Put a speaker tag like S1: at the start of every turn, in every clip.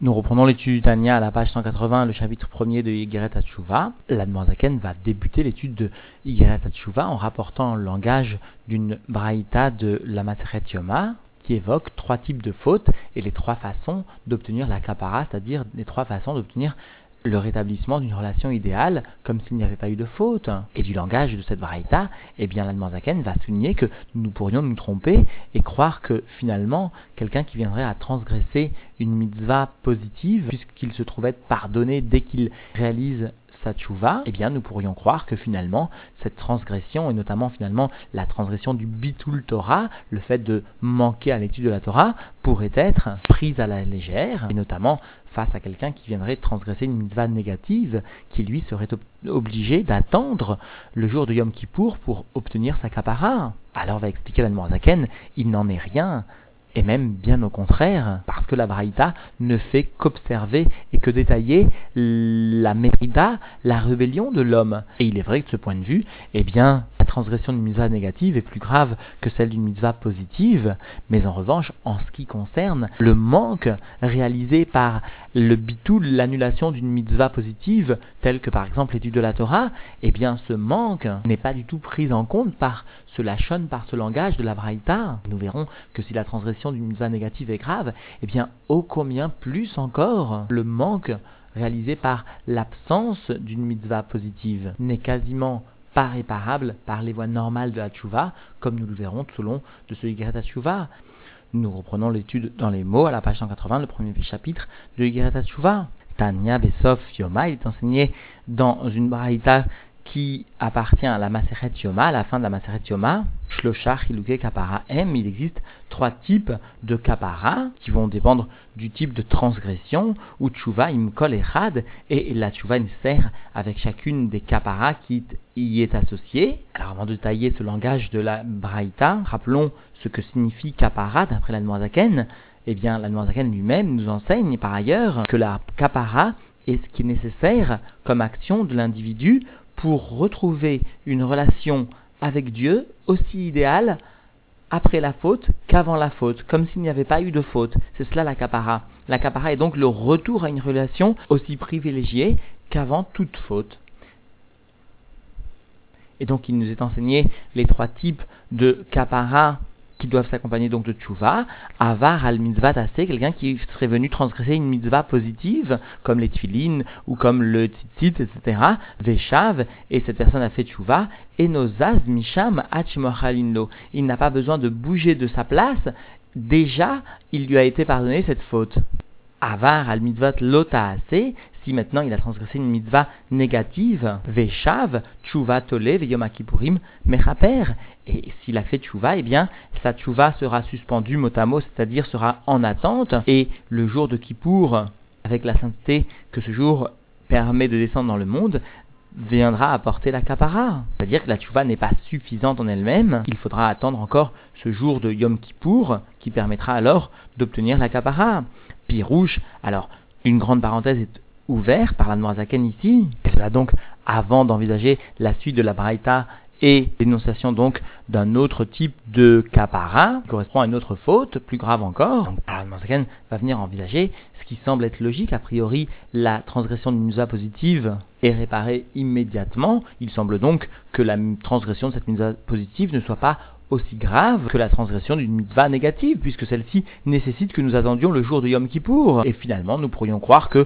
S1: Nous reprenons l'étude du Tanya à la page 180, le chapitre 1er de Igeret HaTshuva. L'Admor Zaken va débuter l'étude de Igeret HaTshuva en rapportant le langage d'une braïta de la Masechet Yoma qui évoque 3 types de fautes et les 3 façons d'obtenir la kapara, c'est-à-dire les 3 façons d'obtenir le rétablissement d'une relation idéale, comme s'il n'y avait pas eu de faute. Et du langage de cette braïta, l'Admor Zaken va souligner que nous pourrions nous tromper et croire que finalement, quelqu'un qui viendrait à transgresser une mitzvah positive, puisqu'il se trouve être pardonné dès qu'il réalise sa tchouva, nous pourrions croire que finalement, cette transgression, et notamment finalement la transgression du bitul Torah, le fait de manquer à l'étude de la Torah, pourrait être prise à la légère, et notamment face à quelqu'un qui viendrait transgresser une mitzvah négative, qui lui serait obligé d'attendre le jour de Yom Kippour pour obtenir sa kapara. Alors va expliquer l'Admor Zaken, il n'en est rien. Et même bien au contraire, parce que la Braïta ne fait qu'observer et que détailler la mérida, la rébellion de l'homme. Et il est vrai que de ce point de vue, la transgression d'une mitzvah négative est plus grave que celle d'une mitzvah positive, mais en revanche, en ce qui concerne le manque réalisé par le bitul, l'annulation d'une mitzvah positive, telle que par exemple l'étude de la Torah, ce manque n'est pas du tout pris en compte par ce lachon, par ce langage de la Braïta. Nous verrons que si la transgression d'une mitzvah négative est grave, ô combien plus encore le manque réalisé par l'absence d'une mitzvah positive n'est quasiment pas réparable par les voies normales de la tchouva, comme nous le verrons tout au long de ce Igeret HaTshuva. Nous reprenons l'étude dans les mots à la page 180, le premier chapitre de Igeret HaTshuva. Tanya Besof Yoma, il est enseigné dans une braïta qui appartient à la Masechet Yoma, à la fin de la Masechet Yoma, Shlosha Chiluke Kapara M, il existe 3 types de kapara qui vont dépendre du type de transgression, ou Tshuva Imkol Echad, et la Tshuva sert avec chacune des kapara qui y est associée. Alors avant de détailler ce langage de la Braïta, rappelons ce que signifie kapara d'après l'Admor Zaken. L'Admor Zaken lui-même nous enseigne par ailleurs que la kapara est ce qui est nécessaire comme action de l'individu pour retrouver une relation avec Dieu aussi idéale après la faute qu'avant la faute, comme s'il n'y avait pas eu de faute. C'est cela la kapara. La kapara est donc le retour à une relation aussi privilégiée qu'avant toute faute. Et donc il nous est enseigné les 3 types de kapara qui doivent s'accompagner donc de tchouva, avar al mitzvah tassé, quelqu'un qui serait venu transgresser une mitzvah positive, comme les tfilines, ou comme le tzitzit, etc., veshav, et cette personne a fait tchouva, et nozaz misham hachimochalinlo. Il n'a pas besoin de bouger de sa place, déjà, il lui a été pardonné cette faute. Avar al mitzvah lotaase, si maintenant il a transgressé une mitzvah négative, veshav, tchouva tole, veyom kippurim, mechaper, et s'il a fait tchouva, sa tchouva sera suspendue mot à mot, c'est-à-dire sera en attente, et le jour de Kippour, avec la sainteté que ce jour permet de descendre dans le monde, viendra apporter la kapara. C'est-à-dire que la tchouva n'est pas suffisante en elle-même, il faudra attendre encore ce jour de Yom Kippour, qui permettra alors d'obtenir la kapara. Pirouche, alors, une grande parenthèse est ouverte par l'Admor Zaken ici, et cela donc avant d'envisager la suite de la Braïta et l'énonciation donc d'un autre type de kapara, qui correspond à une autre faute, plus grave encore. Donc l'Admor Zaken va venir envisager ce qui semble être logique, a priori la transgression d'une mitzvah positive est réparée immédiatement. Il semble donc que la transgression de cette mitzvah positive ne soit pas aussi grave que la transgression d'une mitzvah négative, puisque celle-ci nécessite que nous attendions le jour de Yom Kippour. Et finalement, nous pourrions croire que,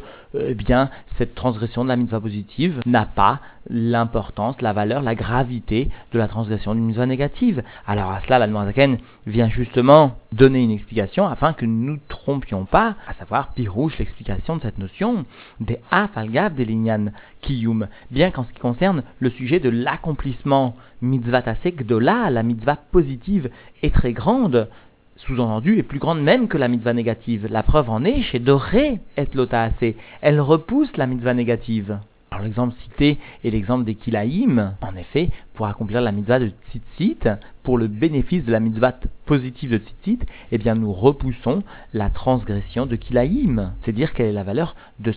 S1: cette transgression de la mitzvah positive n'a pas l'importance, la valeur, la gravité de la transgression d'une mitzvah négative. Alors à cela, l'Admor Zaken vient justement donner une explication afin que nous ne trompions pas, à savoir pirouche, l'explication de cette notion des afalgav des lignan kiyum, bien qu'en ce qui concerne le sujet de l'accomplissement mitzvah tasek gdola, la mitzvah positive est très grande, sous-entendu est plus grande même que la mitzvah négative. La preuve en est chez Doré et Lotaase, elle repousse la mitzvah négative. Alors l'exemple cité est l'exemple des Kilaïm. En effet, pour accomplir la mitzvah de Tzitzit, pour le bénéfice de la mitzvah positive de Tzitzit, nous repoussons la transgression de Kilaïm. C'est dire quelle est la valeur de cette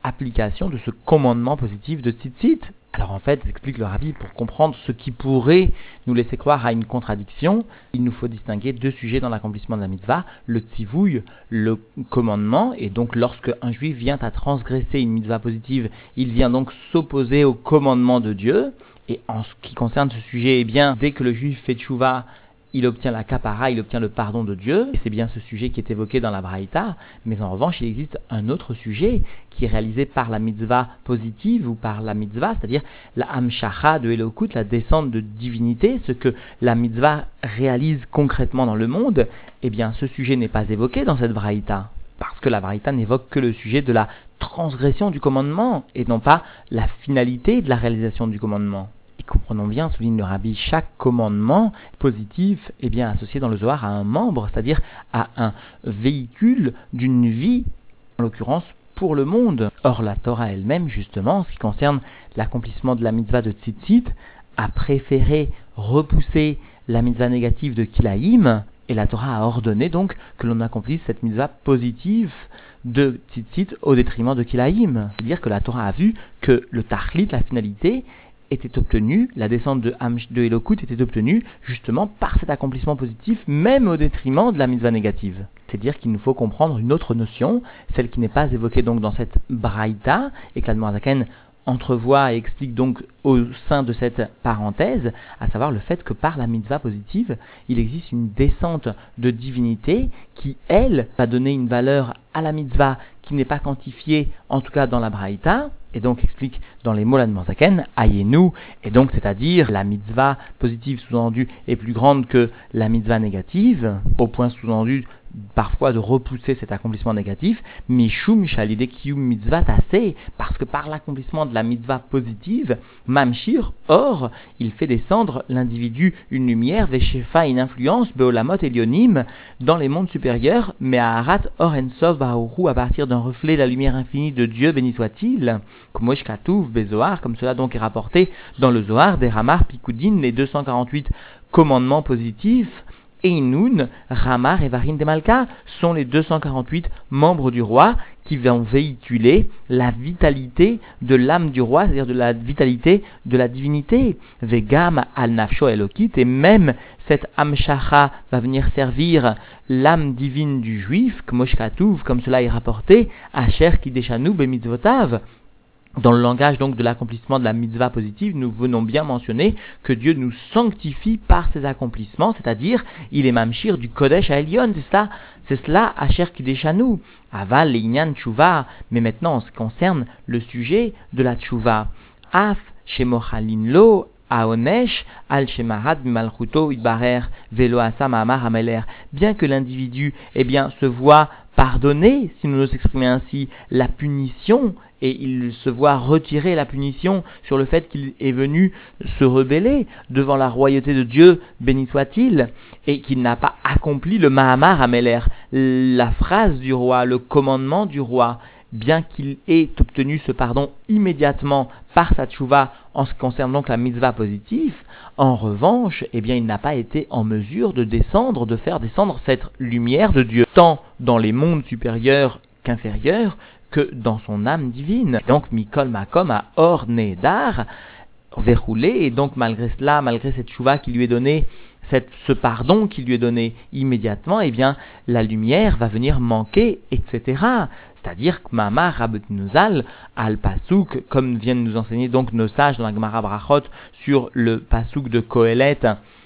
S1: application de ce commandement positif de tzitzit. Alors en fait, explique le Rabbi, pour comprendre ce qui pourrait nous laisser croire à une contradiction, il nous faut distinguer deux sujets dans l'accomplissement de la mitzvah, le tzivouille, le commandement, et donc lorsque un juif vient à transgresser une mitzvah positive, il vient donc s'opposer au commandement de Dieu, et en ce qui concerne ce sujet, eh bien, dès que le juif fait tchouva, il obtient la kapara, il obtient le pardon de Dieu, et c'est bien ce sujet qui est évoqué dans la Braïta, mais en revanche, il existe un autre sujet qui est réalisé par la mitzvah positive ou par la mitzvah, c'est-à-dire la hamshacha de Elokut, la descente de divinité, ce que la mitzvah réalise concrètement dans le monde, eh bien ce sujet n'est pas évoqué dans cette Braïta, parce que la Braïta n'évoque que le sujet de la transgression du commandement, et non pas la finalité de la réalisation du commandement. Et comprenons bien, souligne le Rabbi, chaque commandement positif est bien associé dans le Zohar à un membre, c'est-à-dire à un véhicule d'une vie, en l'occurrence pour le monde. Or la Torah elle-même, justement, en ce qui concerne l'accomplissement de la mitzvah de tzitzit, a préféré repousser la mitzvah négative de kilaïm, et la Torah a ordonné donc que l'on accomplisse cette mitzvah positive de tzitzit au détriment de kilaïm. C'est-à-dire que la Torah a vu que le tachlit, la finalité, était obtenue, la descente de Elokut était obtenue justement par cet accomplissement positif, même au détriment de la mitzvah négative. C'est-à-dire qu'il nous faut comprendre une autre notion, celle qui n'est pas évoquée donc dans cette braïta, et que l'Admor HaZaken entrevoit et explique donc au sein de cette parenthèse, à savoir le fait que par la mitzvah positive, il existe une descente de divinité qui, elle, va donner une valeur à la mitzvah qui n'est pas quantifiée, en tout cas dans la braïta, et donc explique dans les mots l'Admor HaZaken, Ayenu, et donc c'est-à-dire la mitzvah positive sous-entendue est plus grande que la mitzvah négative, au point sous-entendu parfois de repousser cet accomplissement négatif, mishum shalide kiyum mitzvah taseh, parce que par l'accomplissement de la mitzvah positive, mamshir, or, il fait descendre l'individu une lumière, veshefa, une influence, beolamot elionim, dans les mondes supérieurs, mais à arat or ensov baruchu, à partir d'un reflet de la lumière infinie de Dieu, béni soit-il, comme katuv bezoar, comme cela donc est rapporté dans le Zohar, des Ramar Pikoudin, les 248 commandements positifs, Einun, Ramar et Varin de Malka sont les 248 membres du roi qui vont véhiculer la vitalité de l'âme du roi, c'est-à-dire de la vitalité de la divinité. Vegam al nafsho elokit, et même cette amshacha va venir servir l'âme divine du juif, comme cela est rapporté, Asher kideshanu bemitzvotav. Dans le langage donc de l'accomplissement de la mitzvah positive, nous venons bien mentionner que Dieu nous sanctifie par ses accomplissements, c'est-à-dire il est mamshir du Kodesh à Elion, c'est cela Asher Kideshanu, Aval Leïnyan Tshuva, mais maintenant en ce qui concerne le sujet de la Tshuva, Af Shemochalin Lo, Aonesh, Al Shemarad Malchuto Idbarer, Velo Asam Amar Ameler, bien que l'individu se voit pardonner, si nous nous exprimons ainsi, la punition, et il se voit retirer la punition sur le fait qu'il est venu se rebeller devant la royauté de Dieu, béni soit-il, et qu'il n'a pas accompli le Mahamar Ameler, la phrase du roi, le commandement du roi, bien qu'il ait obtenu ce pardon immédiatement par sa tchouva en ce qui concerne donc la mitzvah positive, en revanche, il n'a pas été en mesure de faire descendre cette lumière de Dieu, tant dans les mondes supérieurs qu'inférieurs, que dans son âme divine. Donc, Mikol Makom a Or Nedar, verroulé, et donc malgré cela, malgré cette chouva qui lui est donnée, ce pardon qui lui est donné immédiatement, la lumière va venir manquer, etc. C'est-à-dire que Mama Rabbetinuzal al-Pasuk, comme viennent nous enseigner donc nos sages dans la Gemara Brachot sur le Pasuk de Kohelet,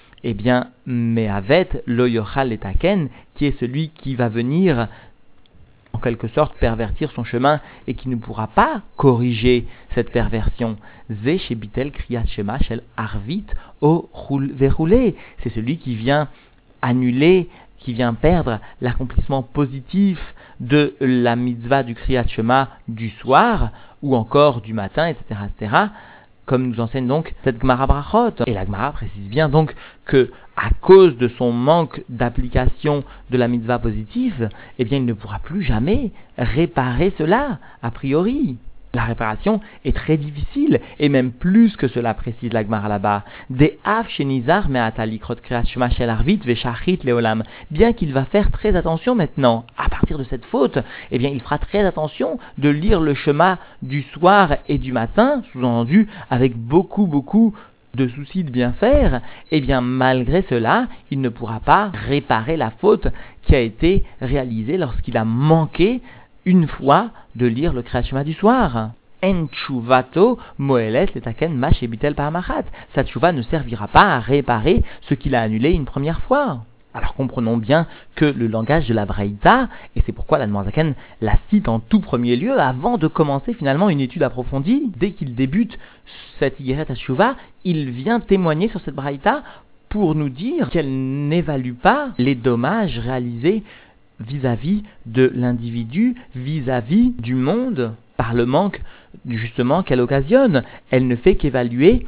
S1: Mehavet lo yochal etaken, qui est celui qui va venir en quelque sorte pervertir son chemin et qui ne pourra pas corriger cette perversion. Ze shebitel kriyat shema shel arvit o verroulé. C'est celui qui vient annuler, qui vient perdre l'accomplissement positif de la mitzvah du kriyat shema du soir ou encore du matin, etc., etc., comme nous enseigne donc cette Gemara Brachot. Et la Gemara précise bien donc que, à cause de son manque d'application de la mitzvah positive, il ne pourra plus jamais réparer cela, a priori. La réparation est très difficile, et même plus que cela, précise la Gemara là-bas. Des av shenizar me'atalikrot kriyat shema shel arvit veshachrit leolam. Bien qu'il va faire très attention maintenant, à partir de cette faute, eh bien il fera très attention de lire le Shema du soir et du matin, sous-entendu avec beaucoup de soucis de bien faire, eh bien malgré cela, il ne pourra pas réparer la faute qui a été réalisée lorsqu'il a manqué une fois de lire le Kriyat Shema du soir. En tshuvato moelet letaken ma shebitel parmachat. Sa tshuva ne servira pas à réparer ce qu'il a annulé une première fois. Alors comprenons bien que le langage de la Braïta, et c'est pourquoi l'Admor Zaken la cite en tout premier lieu avant de commencer finalement une étude approfondie, dès qu'il débute cette Igeret HaTshuva, il vient témoigner sur cette Braïta pour nous dire qu'elle n'évalue pas les dommages réalisés vis-à-vis de l'individu, vis-à-vis du monde, par le manque justement qu'elle occasionne. Elle ne fait qu'évaluer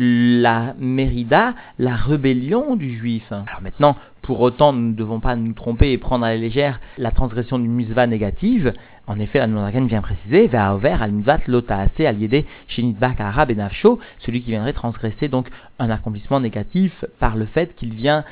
S1: la mérida, la rébellion du juif. Alors maintenant, pour autant, nous ne devons pas nous tromper et prendre à la légère la transgression d'une mitzvah négative. En effet, la Nouragan vient préciser, Ve'aover al mitzvat lo ta'ase al yede shenitbak hara benafsho, celui qui viendrait transgresser donc un accomplissement négatif par le fait qu'il vient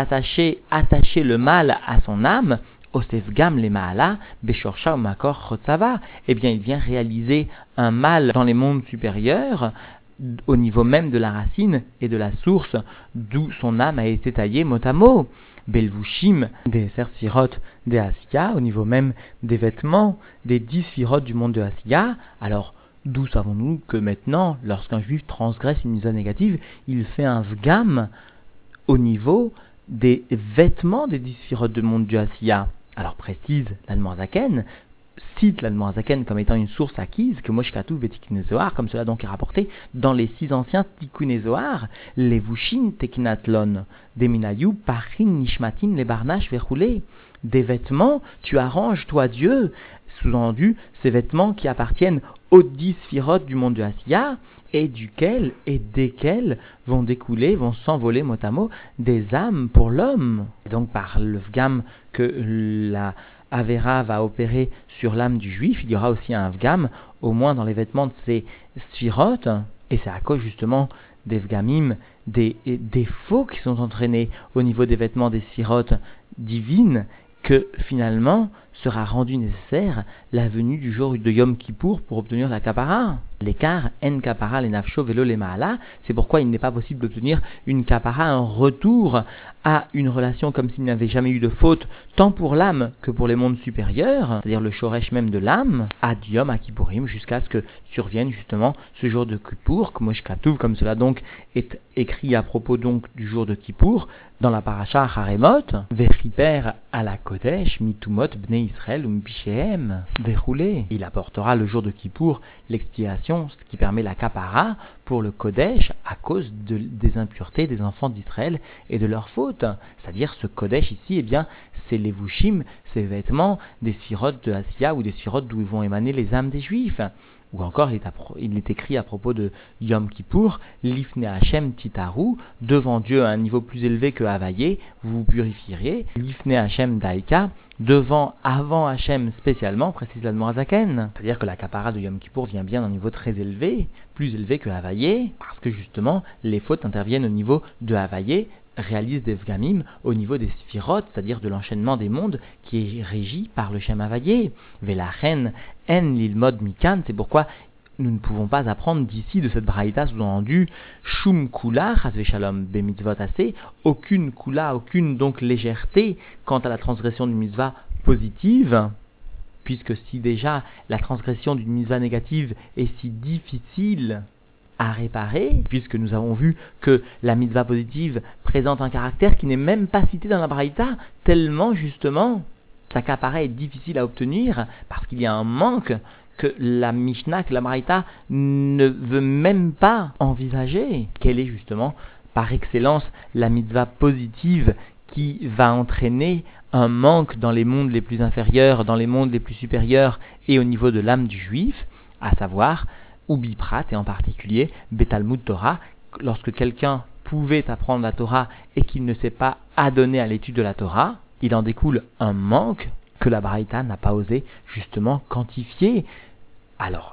S1: attacher le mal à son âme, Osefgam le Maala, Beshorsha ou Makor Chotzava, eh bien il vient réaliser un mal dans les mondes supérieurs, au niveau même de la racine et de la source d'où son âme a été taillée mot à mot. Belvushim, des Sefirot des Asiya, au niveau même des vêtements, des 10 Sefirot du monde de Asiya. Alors, d'où savons-nous que maintenant, lorsqu'un juif transgresse une mitzvah négative, il fait un vgam au niveau des vêtements des 10 Sefirot du monde de Asiya? Alors précise l'Admor Zaken, cite l'Admor Zaken comme étant une source acquise, que Moshkatu Vetikin Zohar, comme cela donc est rapporté dans les 6 anciens Tikkun Zohar, les Vushin Tekinatlon, Deminayu Parin Nishmatin les Barnash Verroulé. Des vêtements, tu arranges toi Dieu, sous-entendu ces vêtements qui appartiennent aux 10 Sefirot du monde de Asiya, et duquel et desquels vont s'envoler mot à mot des âmes pour l'homme. Et donc par le vgam que la Avera va opérer sur l'âme du juif, il y aura aussi un vgam, au moins dans les vêtements de ces Sefirot, et c'est à cause justement des vgamim, des défauts qui sont entraînés au niveau des vêtements des Sefirot divines, que finalement sera rendu nécessaire la venue du jour de Yom Kippour pour obtenir la kapara. L'écart en kapara les nafsho velo les maala, c'est pourquoi il n'est pas possible d'obtenir une kapara, un retour à une relation comme s'il n'y avait jamais eu de faute, tant pour l'âme que pour les mondes supérieurs, c'est-à-dire le shoresh même de l'âme, ad Yom Kippourim, jusqu'à ce que survienne justement ce jour de Kippour, comme cela donc est écrit à propos donc du jour de Kippour, dans la paracha Haremot, Vechiper à la Kodesh, Mitumot Bnei Israël Umpichem, Verroulé. Il apportera le jour de Kippour l'expiation, ce qui permet la kapara pour le Kodesh à cause des impuretés des enfants d'Israël et de leurs fautes. C'est-à-dire ce Kodesh ici, eh bien, c'est les Vushim, ces vêtements des Sefirot de Asiya ou des Sefirot d'où vont émaner les âmes des Juifs. Ou encore, il est écrit à propos de Yom Kippour, Lifne Hashem Titaru, devant Dieu à un niveau plus élevé que Havaye, vous vous purifierez. Lifne Hashem Daika, avant Hashem spécialement, précise l'Admor Zaken. C'est-à-dire que la kapara de Yom Kippour vient bien d'un niveau très élevé, plus élevé que Havaye, parce que justement, les fautes interviennent au niveau de Havaye, réalise des vgamim au niveau des Sefirot, c'est-à-dire de l'enchaînement des mondes qui est régi par le Shem Havayé. Velachen en lilmod mikan, c'est pourquoi nous ne pouvons pas apprendre d'ici de cette braïta sous-entendu shum kula chas veshalom bemitzvot assez, aucune kula, aucune donc légèreté quant à la transgression d'une mitzvah positive, puisque si déjà la transgression d'une mitzvah négative est si difficile à réparer, puisque nous avons vu que la mitzvah positive présente un caractère qui n'est même pas cité dans la braïta, tellement justement sa kapara est difficile à obtenir, parce qu'il y a un manque que la Mishnah, que la braïta ne veut même pas envisager. Quelle est justement par excellence la mitzvah positive qui va entraîner un manque dans les mondes les plus inférieurs, dans les mondes les plus supérieurs et au niveau de l'âme du juif, à savoir ou Biprat, et en particulier Betalmud Torah, lorsque quelqu'un pouvait apprendre la Torah et qu'il ne s'est pas adonné à l'étude de la Torah, il en découle un manque que la Braïta n'a pas osé justement quantifier. Alors,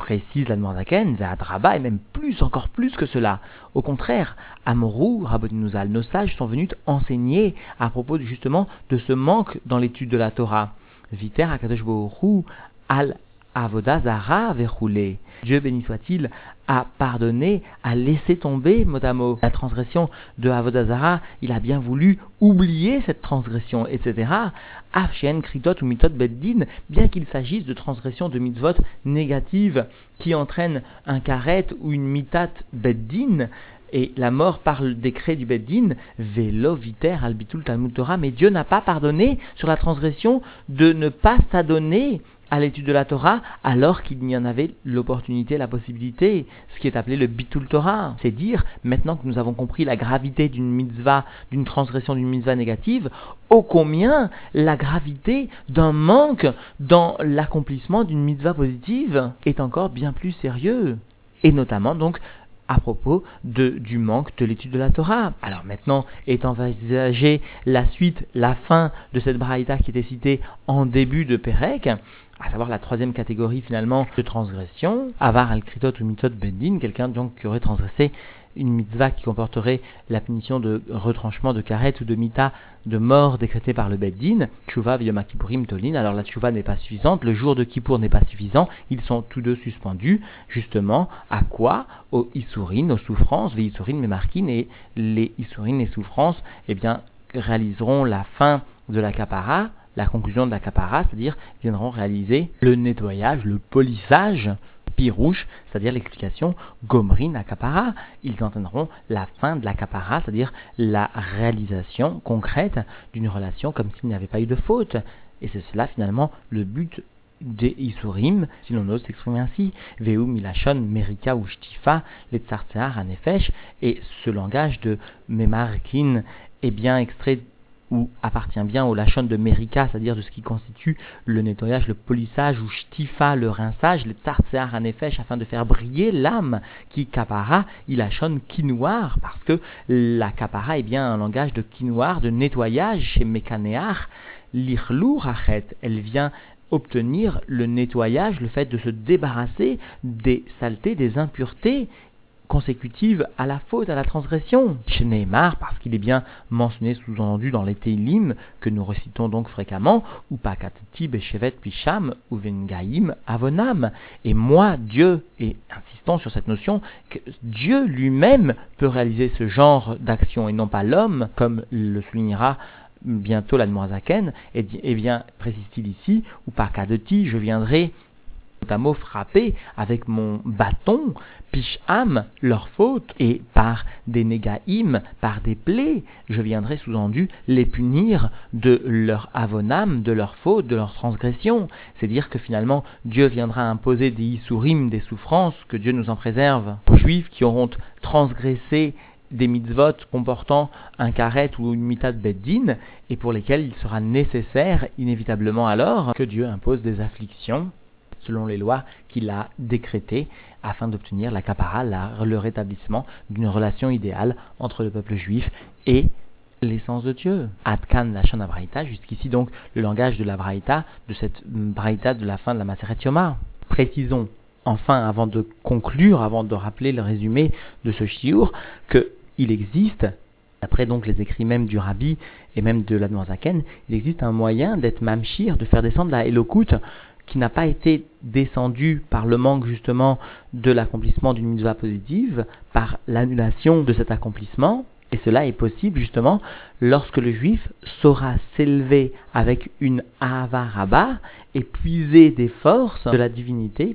S1: Précise l'Admorazaken, Ve'adraba, et même plus, encore plus que cela. Au contraire, Amorou, Rabbeinu Zal, nos sages sont venus enseigner à propos justement de ce manque dans l'étude de la Torah. Viter Akadosh Baruch Hu al Avoda Zara verroulé. Dieu béni soit-il a pardonné, a laissé tomber mot à mot la transgression de Avoda Zara. Il a bien voulu oublier cette transgression, etc. Afshen kritot ou mitot beddin, bien qu'il s'agisse de transgression de mitzvot négatives qui entraînent un karet ou une mitat beddin, et la mort par le décret du Beddin, Velo Viter Albitul Talmud Torah, mais Dieu n'a pas pardonné sur la transgression de ne pas s'adonner à l'étude de la Torah alors qu'il n'y en avait l'opportunité, la possibilité, ce qui est appelé le Bitul Torah. C'est dire, maintenant que nous avons compris la gravité d'une mitzvah, d'une transgression d'une mitzvah négative, ô combien la gravité d'un manque dans l'accomplissement d'une mitzvah positive est encore bien plus sérieux. Et notamment donc à propos du manque de l'étude de la Torah. Alors maintenant est envisagée la suite, la fin de cette braïta qui était citée en début de Pérec, à savoir la troisième catégorie finalement de transgression, Avar al-Kritot ou Mitot Beddin, quelqu'un donc qui aurait transgressé une mitzvah qui comporterait la punition de retranchement de karet ou de mita, de mort décrétée par le Beddin, Tshuva v'yom Kippourim tolin. Alors la Tshuva n'est pas suffisante, le jour de Kippour n'est pas suffisant, ils sont tous deux suspendus, justement, à quoi? Aux Issourin, aux souffrances, les Issourin Memarkin, et les Issourin, les souffrances, eh bien, réaliseront la fin de la Kapara, la conclusion de la Kapara, c'est-à-dire viendront réaliser le nettoyage, le polissage, Pirouche, c'est-à-dire l'explication Gomrin Akapara. Ils entraîneront la fin de la Kapara, c'est-à-dire la réalisation concrète d'une relation comme s'il n'y avait pas eu de faute. Et c'est cela finalement le but des Isurim, si l'on ose s'exprimer ainsi. Veu Milachon Merika ou Shtifa, les Tsartsear Anefesh, et ce langage de Memarkin est bien extrait ou appartient bien au lachon de Merika, c'est-à-dire de ce qui constitue le nettoyage, le polissage, ou shtifa, le rinçage, le tsartsear anefesh, afin de faire briller l'âme, qui kapara, il lachon kinoir, parce que la kapara est bien un langage de kinoir, de nettoyage chez Mekanear, l'irlou rachet, elle vient obtenir le nettoyage, le fait de se débarrasser des saletés, des impuretés, consécutive à la faute, à la transgression. Chez Neymar, parce qu'il est bien mentionné sous-entendu dans les Teilim, que nous récitons donc fréquemment, ou Pakatati Beshevet Pisham, ou Vengaim Avonam. Et moi, Dieu, et insistons sur cette notion, que Dieu lui-même peut réaliser ce genre d'action, et non pas l'homme, comme le soulignera bientôt l'Admorazaken, et bien, précise-t-il ici, ou Pakatati, je viendrai notamment frapper avec mon bâton, Pisham, leur faute, et par des négaïm, par des plaies, je viendrai sous-entendu les punir de leur avonam, de leur faute, de leur transgression. C'est dire que finalement Dieu viendra imposer des issourim, des souffrances, que Dieu nous en préserve, aux juifs qui auront transgressé des mitzvot comportant un karet ou une mitat beddin, et pour lesquels il sera nécessaire, inévitablement alors, que Dieu impose des afflictions selon les lois qu'il a décrétées, afin d'obtenir la kapara, le rétablissement d'une relation idéale entre le peuple juif et l'essence de Dieu. Adkan Lachon Abraïta, jusqu'ici donc le langage de la Braïta, de cette Braïta de la fin de la Maseret Yoma. Précisons enfin, avant de conclure, avant de rappeler le résumé de ce shiur, qu'il existe, d'après donc les écrits même du Rabbi et même de l'Admorazaken, il existe un moyen d'être mamshir, de faire descendre la Elokut, qui n'a pas été descendu par le manque justement de l'accomplissement d'une mitzvah positive, par l'annulation de cet accomplissement, et cela est possible justement lorsque le juif saura s'élever avec une ahava rabba et puiser des forces de la divinité,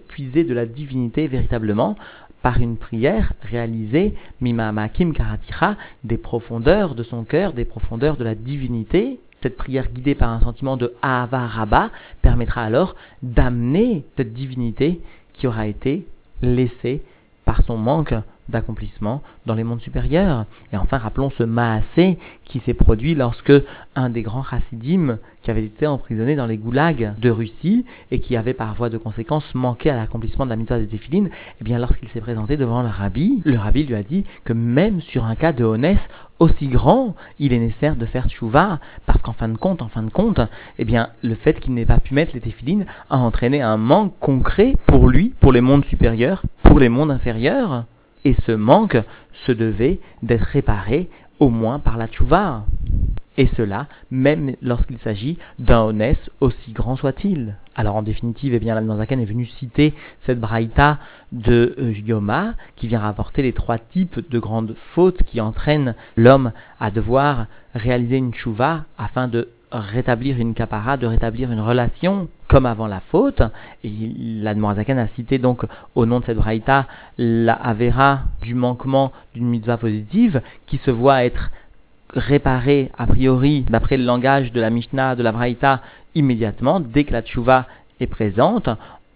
S1: véritablement par une prière réalisée mimamakim karatira, des profondeurs de son cœur, des profondeurs de la divinité. Cette prière guidée par un sentiment de Ahava Rabba permettra alors d'amener cette divinité qui aura été laissée par son manque d'accomplissement dans les mondes supérieurs. Et enfin, rappelons ce Maasé qui s'est produit lorsque un des grands chassidim qui avait été emprisonné dans les goulags de Russie et qui avait par voie de conséquence manqué à l'accomplissement de la mitzvah des téphilines, eh bien lorsqu'il s'est présenté devant le rabbi lui a dit que même sur un cas de honès aussi grand, il est nécessaire de faire tchouva, parce qu'en fin de compte, eh bien, le fait qu'il n'ait pas pu mettre les téphilines a entraîné un manque concret pour lui, pour les mondes supérieurs, pour les mondes inférieurs, et ce manque se devait d'être réparé au moins par la tchouva. Et cela, même lorsqu'il s'agit d'un honès aussi grand soit-il. Alors en définitive, eh bien, l'Admor Zaken est venu citer cette braïta de Yoma, qui vient rapporter les 3 types de grandes fautes qui entraînent l'homme à devoir réaliser une tchouva afin de rétablir une kapara, de rétablir une relation comme avant la faute. Et l'Admor Zaken a cité donc au nom de cette braïta la avera du manquement d'une mitzvah positive qui se voit être réparé a priori d'après le langage de la Mishnah, de la Braïta, immédiatement dès que la tchouva est présente,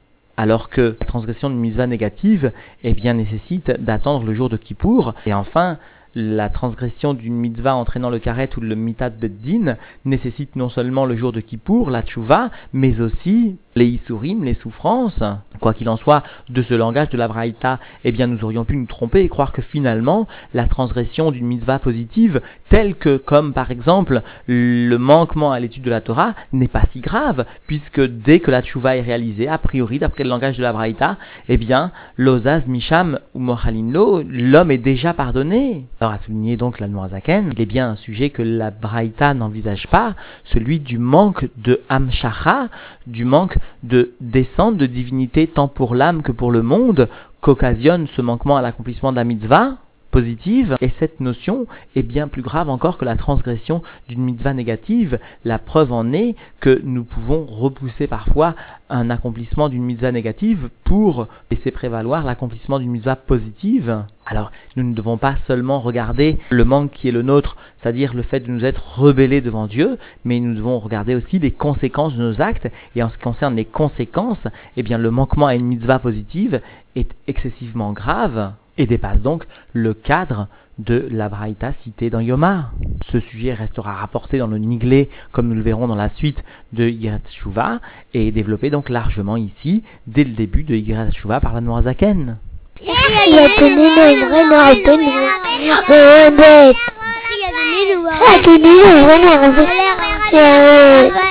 S1: alors que la transgression d'une mitzvah négative eh bien, nécessite d'attendre le jour de Kippour. Et enfin, la transgression d'une mitzvah entraînant le karet ou le mitat beddin nécessite non seulement le jour de Kippour, la tchouva, mais aussi les isurim, les souffrances. Quoi qu'il en soit, de ce langage de la Braïta, eh bien, nous aurions pu nous tromper et croire que finalement, la transgression d'une mitzvah positive, telle que, comme par exemple, le manquement à l'étude de la Torah, n'est pas si grave, puisque dès que la tchouva est réalisée, a priori, d'après le langage de la Braïta, eh bien, l'ozaz misham ou mochalinlo, l'homme est déjà pardonné. Alors, à souligner donc l'Admor Zaken, il est bien un sujet que la Braïta n'envisage pas, celui du manque de hamshacha, du manque de descente de divinité tant pour l'âme que pour le monde, qu'occasionne ce manquement à l'accomplissement de la mitzvah positive. Et cette notion est bien plus grave encore que la transgression d'une mitzvah négative. La preuve en est que nous pouvons repousser parfois un accomplissement d'une mitzvah négative pour laisser prévaloir l'accomplissement d'une mitzvah positive. Alors, nous ne devons pas seulement regarder le manque qui est le nôtre, c'est-à-dire le fait de nous être rebellés devant Dieu, mais nous devons regarder aussi les conséquences de nos actes. Et en ce qui concerne les conséquences, eh bien, le manquement à une mitzvah positive est excessivement grave et dépasse donc le cadre de la Braïta citée dans Yoma. Ce sujet restera rapporté dans le Niglé, comme nous le verrons dans la suite de Yirat Shuvah, et développé donc largement ici, dès le début de Yirat Shuvah par l'Admor Zaken.
S2: Amen.